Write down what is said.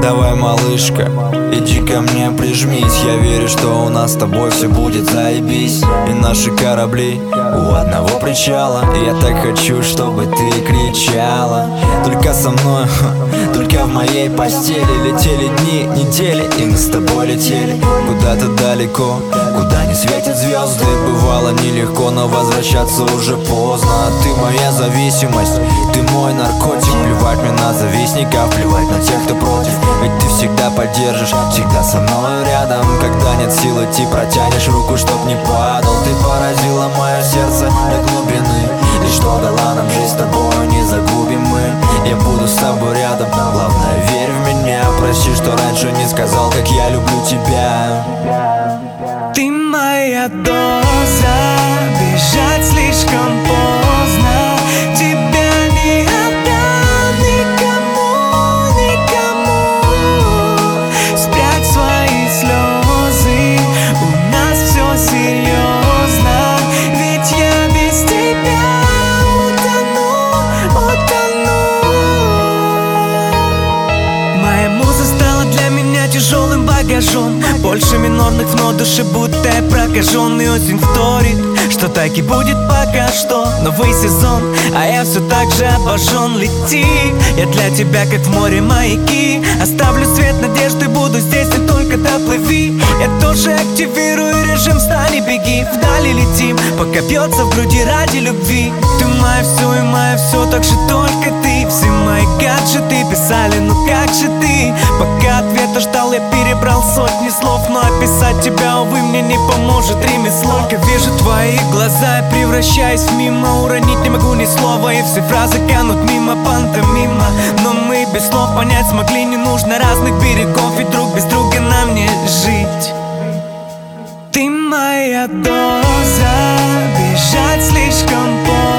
Давай, малышка, иди ко мне, прижмись. Я верю, что у нас с тобой все будет заебись. И наши корабли у одного причала. И я так хочу, чтобы ты кричала. Только со мной, только в моей постели. Летели дни, недели, и мы с тобой летели куда-то далеко, куда не светят звезды. Бывало нелегко, но возвращаться уже поздно. Ты моя зависимость, ты мой наркотик. Плевать мне на завистников, плевать на тех, кто против. Ведь ты всегда поддержишь, всегда со мной рядом. Когда нет сил идти, протянешь руку, чтоб не падал. Ты поразила мое сердце до глубины. И что дала нам жизнь с тобой, не загубим мы. Я буду с тобой рядом, главное верь в меня. Прости, что раньше не сказал, как я люблю тебя. Ты моя доза, бежать слишком поздно. Тебя не отдам никому, никому. Спрячь свои слезы, у нас все серьезно. Ведь я без тебя утону. Моя муза стала для меня тяжелым багажом. Больше минорных в нот, душе будто я прокаженный. Осень вторит, что так и будет пока что. Новый сезон, а я все так же обожжен. Лети, я для тебя как в море маяки. Оставлю свет надежды, буду здесь, и только доплыви. Я тоже активирую режим, встань и беги. Вдали летим, пока бьется в груди ради любви. Ты мое все и мое все, так же только ты. Все мои гаджеты писали, ну как же ты? Пока ответа ждал, я перебрал сотни слов. Но описать тебя, увы, мне не поможет ремесло. Только вижу твои глаза, я превращаюсь в мимо. Уронить не могу ни слова, и все фразы канут мимо, пантомима. Но мы без слов понять смогли, не нужно разных берегов. Ведь друг без друга нам не жить. Ты моя доза, бежать слишком поздно.